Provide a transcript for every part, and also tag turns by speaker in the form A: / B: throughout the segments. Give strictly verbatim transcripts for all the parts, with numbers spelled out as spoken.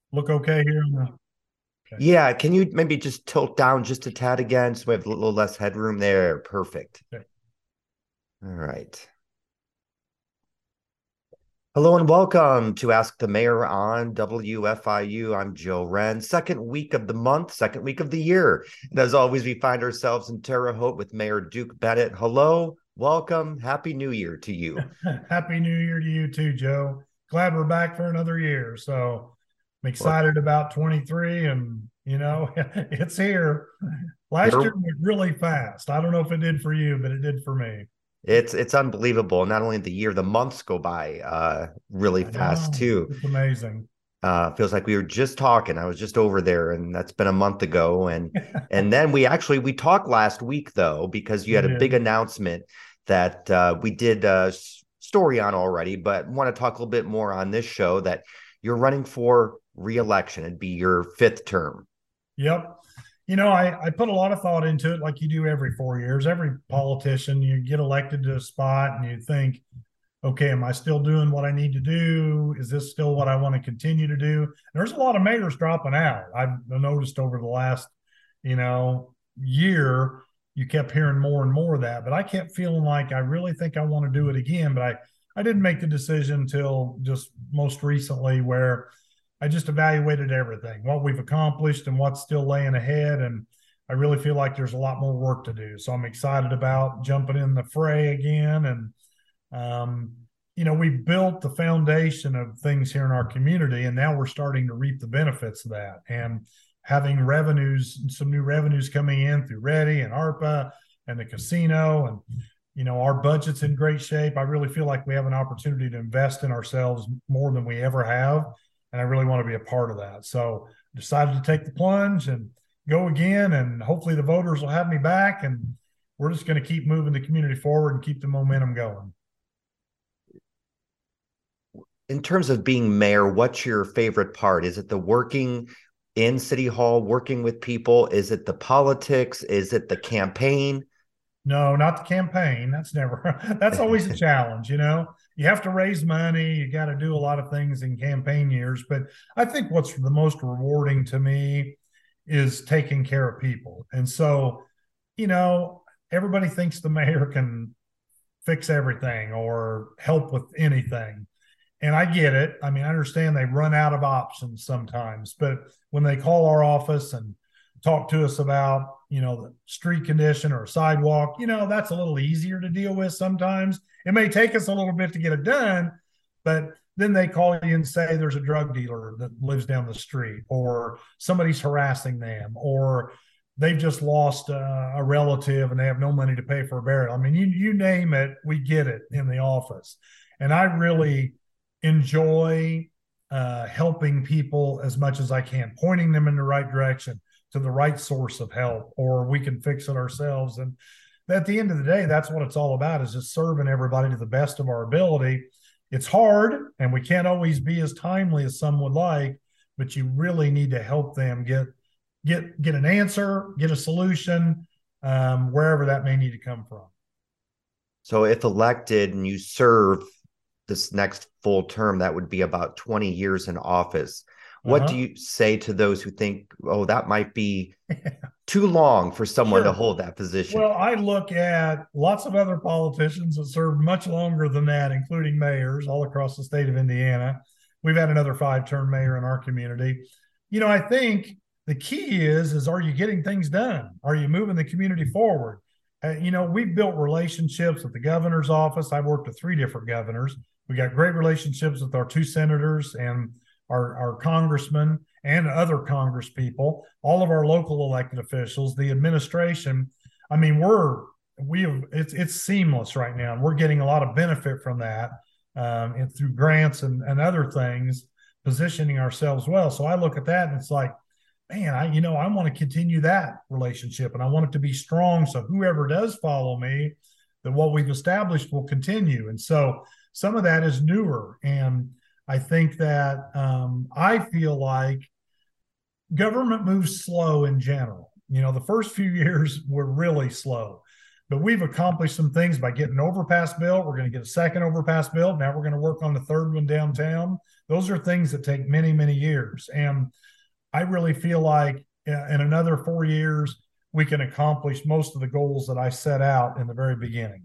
A: Look okay here on the okay.
B: Yeah, can you maybe just tilt down just a tad again so we have a little less headroom there? Perfect.
A: Okay.
B: All right. Hello and welcome to Ask the Mayor on W F I U. I'm Joe Wren. Second week of the month, second week of the year. And as always, we find ourselves in Terre Haute with Mayor Duke Bennett. Hello, welcome, Happy New Year to you.
A: Happy New Year to you too, Joe. Glad we're back for another year. So I'm
B: Well,
A: excited about twenty-three and you know, it's here. Last year
B: here
A: went really fast. I don't know if it did for you, but it did for me.
B: it's it's unbelievable. Not only the year, the months go by uh really
A: I
B: fast
A: know.
B: too.
A: It's amazing.
B: Uh, feels like we were just talking. I was just over there, and that's been a month ago. And and then we actually we talked last week though because you
A: We
B: had a big
A: did.
B: announcement that uh, we did a story on already, but want to talk a little bit more on this show that you're running for reelection. It'd be your fifth term.
A: Yep. You know, I, I put a lot of thought into it like you do every four years. Every politician, you get elected to a spot and you think, okay, am I still doing what I need to do? Is this still what I want to continue to do? There's a lot of mayors dropping out. I've noticed over the last, you know, year, you kept hearing more and more of that. But I kept feeling like I really think I want to do it again. But I, I didn't make the decision until just most recently where I just evaluated everything, what we've accomplished and what's still laying ahead. And I really feel like there's a lot more work to do. So I'm excited about jumping in the fray again. And um, you know, we built the foundation of things here in our community, and now we're starting to reap the benefits of that. And having revenues, some new revenues coming in through Ready and ARPA and the casino, and you know, our budget's in great shape. I really feel like we have an opportunity to invest in ourselves more than we ever have, and I really want to be a part of that. So, I decided to take the plunge and go again, and hopefully, the voters will have me back, and we're just going to keep moving the community forward and keep the momentum going.
B: In terms of being mayor, what's your favorite part? Is it the working in City Hall, working with people? Is it the politics? Is it the campaign?
A: No, not the campaign. That's never, that's always a challenge, you know. You have to raise money, you got to do a lot of things in campaign years. But I think what's the most rewarding to me is taking care of people. And so, you know, everybody thinks the mayor can fix everything or help with anything. And I get it. I mean, I understand they run out of options sometimes, but when they call our office and talk to us about, you know, the street condition or a sidewalk, you know, that's a little easier to deal with sometimes. It may take us a little bit to get it done, but then they call you and say there's a drug dealer that lives down the street, or somebody's harassing them, or they've just lost a, a relative and they have no money to pay for a burial. I mean, you you name it, we get it in the office. And I really enjoy uh, helping people as much as I can, pointing them in the right direction to the right source of help, or we can fix it ourselves. And at the end of the day, that's what it's all about, is just serving everybody to the best of our ability. It's hard and we can't always be as timely as some would like, but you really need to help them get get get an answer, get a solution, um, wherever that may need to come from.
B: So, if elected and you serve this next full term, that would be about twenty years in office. What do
A: Uh-huh.
B: you say to those who think, oh, that might be too long for someone to
A: Sure.
B: hold that position?
A: Well, I look at lots of other politicians that served much longer than that, including mayors all across the state of Indiana. We've had another five-term mayor in our community. You know, I think the key is is are you getting things done? Are you moving the community forward? Uh, you know, we've built relationships with the governor's office. I've worked with three different governors. We got great relationships with our two senators and our, our congressmen and other congress people, all of our local elected officials, the administration. I mean, we're we have it's it's seamless right now, and we're getting a lot of benefit from that, um, and through grants and, and other things, positioning ourselves well. So I look at that and it's like, man, I you know I want to continue that relationship, and I want it to be strong. So whoever does follow me, that what we've established will continue. And so some of that is newer, and I think that um, I feel like government moves slow in general. You know, the first few years were really slow, but we've accomplished some things by getting an overpass built. We're going to get a second overpass built. Now we're going to work on the third one downtown. Those are things that take many, many years. And I really feel like in another four years, we can accomplish most of the goals that I set out in the very beginning.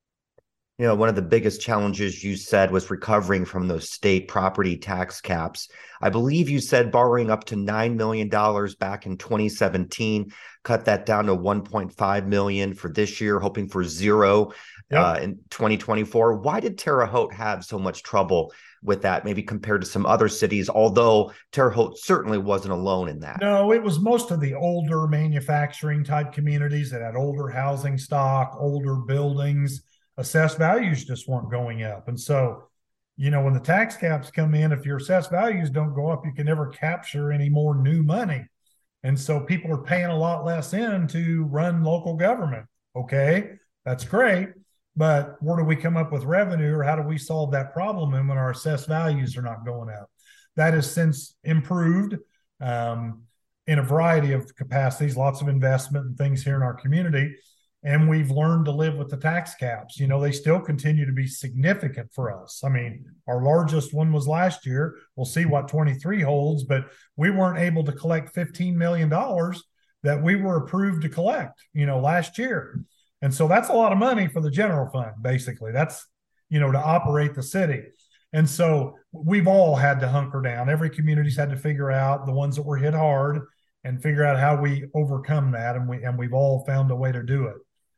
B: You know, one of the biggest challenges you said was recovering from those state property tax caps. I believe you said borrowing up to nine million dollars back in twenty seventeen, cut that down to one point five million dollars for this year, hoping for zero yep. uh, in twenty twenty-four. Why did Terre Haute have so much trouble with that, maybe compared to some other cities, although Terre Haute certainly wasn't alone in that?
A: No, it was most of the older manufacturing type communities that had older housing stock, older buildings. Assessed values just weren't going up. And so, you know, when the tax caps come in, if your assessed values don't go up, you can never capture any more new money. And so people are paying a lot less in to run local government. Okay, that's great. But where do we come up with revenue, or how do we solve that problem and when our assessed values are not going up? That has since improved um, in a variety of capacities, lots of investment and things here in our community. And we've learned to live with the tax caps. You know, they still continue to be significant for us. I mean, our largest one was last year. We'll see what twenty-three holds, but we weren't able to collect fifteen million dollars that we were approved to collect, you know, last year. And so that's a lot of money for the general fund, basically. That's, you know, to operate the city. And so we've all had to hunker down. Every community's had to figure out, the ones that were hit hard, and figure out how we overcome that. And we and we've all found a way to do it.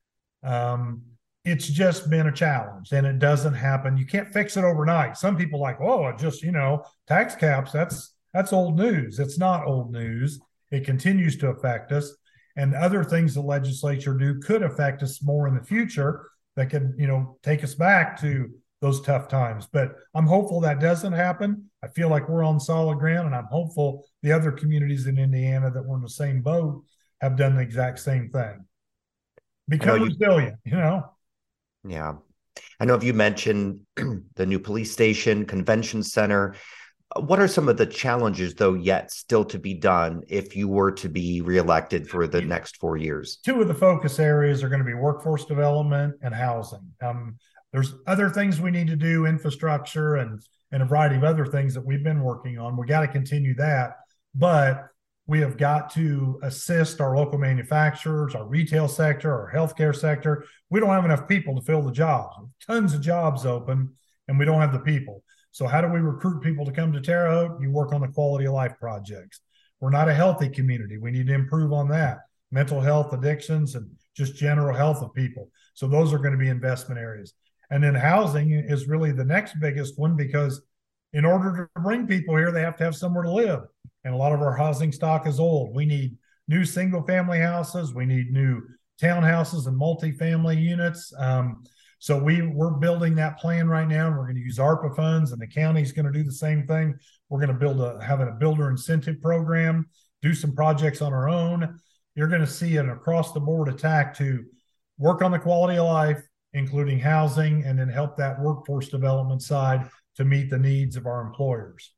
A: Um, it's just been a challenge, and it doesn't happen. You can't fix it overnight. Some people like, oh, it just, you know, tax caps, that's that's old news. It's not old news. It continues to affect us, and other things the legislature do could affect us more in the future that could, you know, take us back to those tough times. But I'm hopeful that doesn't happen. I feel like we're on solid ground, and I'm hopeful the other communities in Indiana that were in the same boat have done the exact same thing. Become resilient, you know?
B: Yeah. I know if you mentioned the new police station, convention center. What are some of the challenges, though, yet still to be done if you were to be reelected for the next four years?
A: Two of the focus areas are going to be workforce development and housing. Um, there's other things we need to do, infrastructure and, and a variety of other things that we've been working on. We got to continue that. But we have got to assist our local manufacturers, our retail sector, our healthcare sector. We don't have enough people to fill the jobs. Tons of jobs open, and we don't have the people. So how do we recruit people to come to Terre Haute? You work on the quality of life projects. We're not a healthy community. We need to improve on that. Mental health, addictions, and just general health of people. So those are going to be investment areas. And then housing is really the next biggest one, because in order to bring people here, they have to have somewhere to live. And a lot of our housing stock is old. We need new single family houses. We need new townhouses and multifamily units. Um, so we, we're building that plan right now. And we're going to use ARPA funds, and the county's going to do the same thing. We're going to build a, have a builder incentive program, do some projects on our own. You're going to see an across the board attack to work on the quality of life, including housing, and then help that workforce development side to meet the needs of our employers.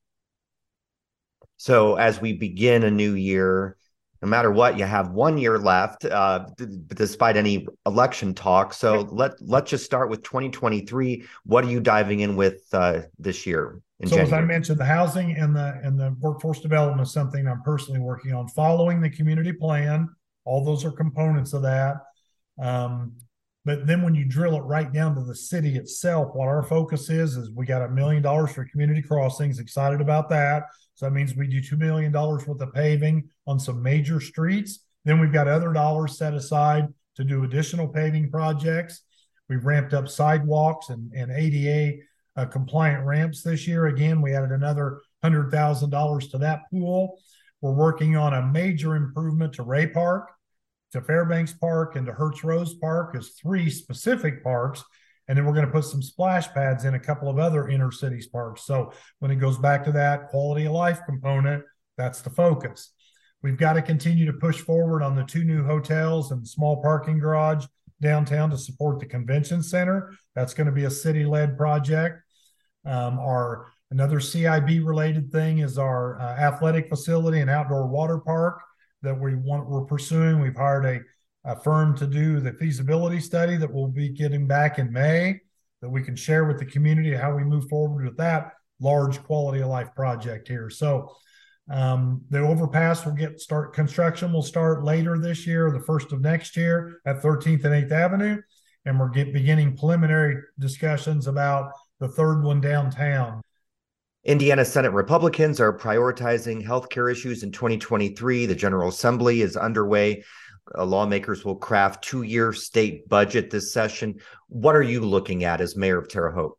B: So as we begin a new year, no matter what, you have one year left, uh, d- despite any election talk. So let, let's just start with twenty twenty-three. What are you diving in with uh, this year? In
A: so
B: January?
A: As I mentioned, the housing and the, and the workforce development is something I'm personally working on, following the community plan. All those are components of that. Um, But then when you drill it right down to the city itself, what our focus is, is we got a million dollars for community crossings, excited about that. So that means we do two million dollars worth of paving on some major streets. Then we've got other dollars set aside to do additional paving projects. We've ramped up sidewalks and, and A D A uh, compliant ramps this year. Again, we added another one hundred thousand dollars to that pool. We're working on a major improvement to Ray Park, to Fairbanks Park, and to Hertz Rose Park as three specific parks. And then we're going to put some splash pads in a couple of other inner cities parks. So when it goes back to that quality of life component, that's the focus. We've got to continue to push forward on the two new hotels and small parking garage downtown to support the convention center. That's going to be a city-led project. Um, our another C I B related thing is our uh, athletic facility and outdoor water park that we want, we're pursuing. We've hired a, a firm to do the feasibility study that we'll be getting back in May, that we can share with the community how we move forward with that. large quality of life project here. So um, the overpass will get start construction will start later this year, the first of next year at thirteenth and eighth Avenue. And we're get, beginning preliminary discussions about the third one downtown.
B: Indiana Senate Republicans are prioritizing healthcare issues in twenty twenty-three. The General Assembly is underway. Uh, lawmakers will craft two-year state budget this session. What are you looking at as mayor of Terre Haute?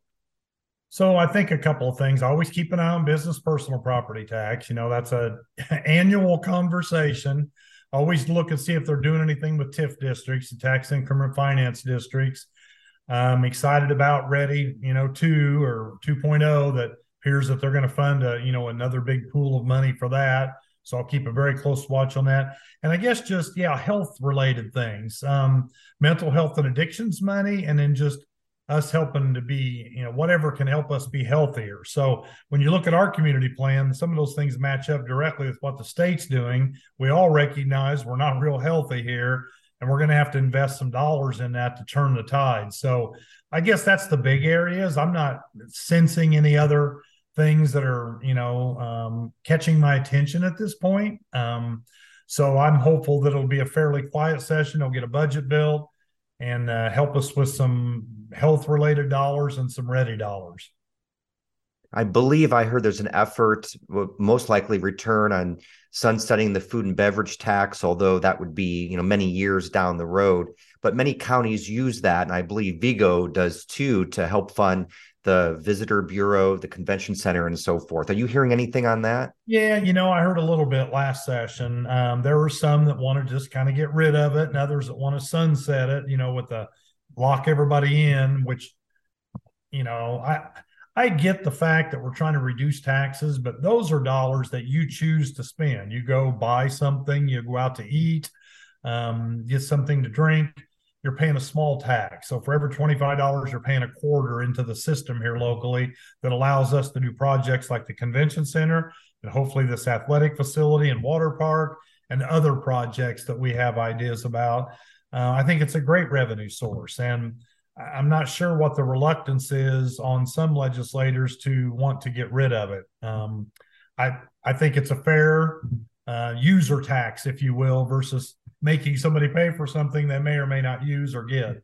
A: So I think a couple of things. I always keep an eye on business personal property tax. You know, that's a annual conversation. Always look and see if they're doing anything with T I F districts, the tax increment finance districts. I'm excited about Ready, you know, two or two point oh that appears that they're going to fund a, you know, another big pool of money for that. So I'll keep a very close watch on that. And I guess just, yeah, health related things, um, mental health and addictions money, and then just us helping to be, you know, whatever can help us be healthier. So when you look at our community plan, some of those things match up directly with what the state's doing. We all recognize we're not real healthy here, and we're going to have to invest some dollars in that to turn the tide. So I guess that's the big areas. I'm not sensing any other things that are, you know, um, catching my attention at this point. Um, so I'm hopeful that it'll be a fairly quiet session. They'll get a budget built and uh, help us with some health related dollars and some ready dollars.
B: I believe I heard there's an effort, will most likely return on sunsetting the food and beverage tax, although that would be, you know, many years down the road. But many counties use that, and I believe Vigo does too, to help fund the visitor bureau, the convention center, and so forth. Are you hearing anything on that?
A: Yeah, you know, I heard a little bit last session. Um, there were some that want to just kind of get rid of it, and others that want to sunset it, you know, with the lock everybody in, which, you know, I I get the fact that we're trying to reduce taxes, but those are dollars that you choose to spend. You go buy something, you go out to eat, um, get something to drink, you're paying a small tax. So for every twenty-five dollars, you're paying a quarter into the system here locally that allows us to do projects like the convention center and hopefully this athletic facility and water park and other projects that we have ideas about. Uh, I think it's a great revenue source. And I'm not sure what the reluctance is on some legislators to want to get rid of it. Um, I I think it's a fair uh, user tax, if you will, versus making somebody pay for something they may or may not use or get.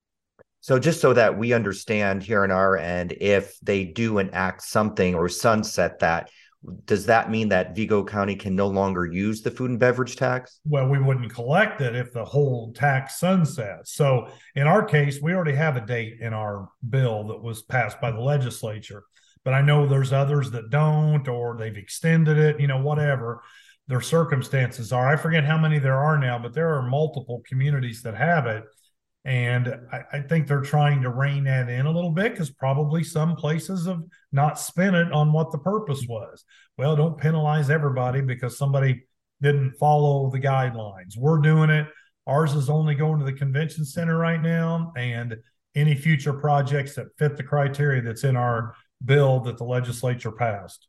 B: So just so that we understand here on our end, if they do enact something or sunset that, does that mean that Vigo County can no longer use the food and beverage tax?
A: Well, we wouldn't collect it if the whole tax sunsets. So in our case, we already have a date in our bill that was passed by the legislature. But I know there's others that don't, or they've extended it, you know, whatever their circumstances are. I forget how many there are now, but there are multiple communities that have it. And I, I think they're trying to rein that in a little bit because probably some places have not spent it on what the purpose was. Well, don't penalize everybody because somebody didn't follow the guidelines. We're doing it. Ours is only going to the convention center right now, and any future projects that fit the criteria that's in our bill that the legislature passed.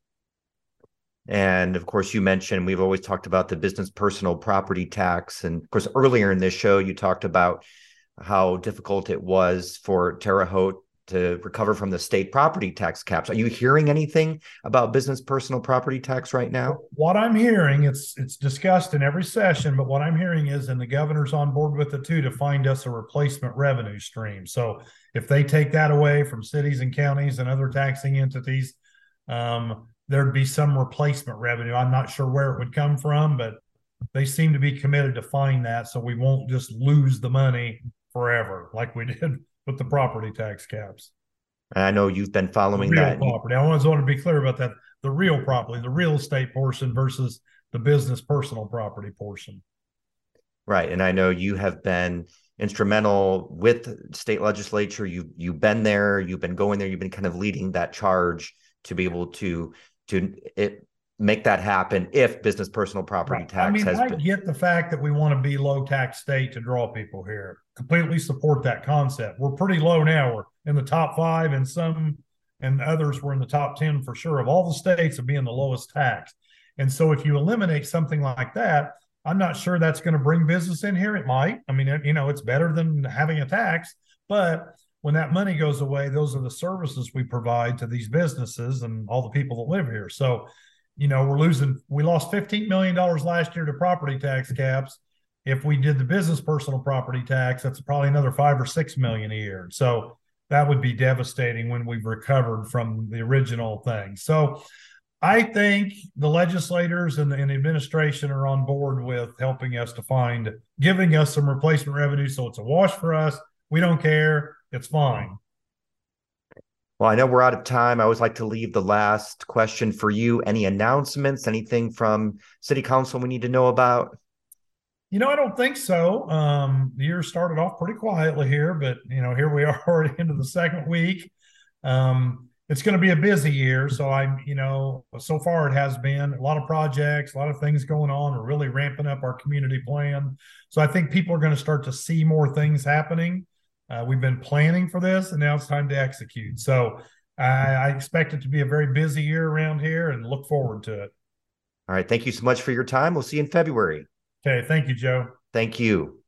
B: And of course, you mentioned we've always talked about the business personal property tax. And of course, earlier in this show, you talked about how difficult it was for Terre Haute to recover from the state property tax caps. Are you hearing anything about business personal property tax right now?
A: What I'm hearing, it's it's discussed in every session, but what I'm hearing is, and the governor's on board with it too, to find us a replacement revenue stream. So if they take that away from cities and counties and other taxing entities, um, there'd be some replacement revenue. I'm not sure where it would come from, but they seem to be committed to find that so we won't just lose the money forever like we did with the property tax caps.
B: And I know you've been following
A: the real
B: that.
A: Property. I always want to be clear about that. The real property, the real estate portion versus the business personal property portion.
B: Right. And I know you have been instrumental with state legislature. You, you've been there, you've been going there, you've been kind of leading that charge to be able to, to it, make that happen if business personal property right. tax
A: I mean,
B: has
A: I
B: been.
A: get the fact that we want to be low tax state to draw people here. Completely support that concept. We're pretty low now. We're in the top five, and some and others were in the top ten for sure of all the states of being the lowest tax. And so if you eliminate something like that, I'm not sure that's going to bring business in here. It might. I mean, you know, it's better than having a tax, but when that money goes away, those are the services we provide to these businesses and all the people that live here. So, you know, we're losing, we lost fifteen million dollars last year to property tax caps. If we did the business personal property tax, that's probably another five or six million a year. So that would be devastating when we've recovered from the original thing. So I think the legislators and the, and the administration are on board with helping us to find, giving us some replacement revenue. So it's a wash for us. We don't care. It's fine.
B: Well, I know we're out of time. I always like to leave the last question for you. Any announcements, anything from City Council we need to know about?
A: You know, I don't think so. Um, the year started off pretty quietly here, but you know, here we are at the end of the second week. Um, it's going to be a busy year. So I'm, you know, so far it has been a lot of projects, a lot of things going on. We're really ramping up our community plan. So I think people are going to start to see more things happening. Uh, we've been planning for this, and now it's time to execute. So I, I expect it to be a very busy year around here, and look forward to it.
B: All right. Thank you so much for your time. We'll see you in February.
A: Okay. Thank you, Joe.
B: Thank you.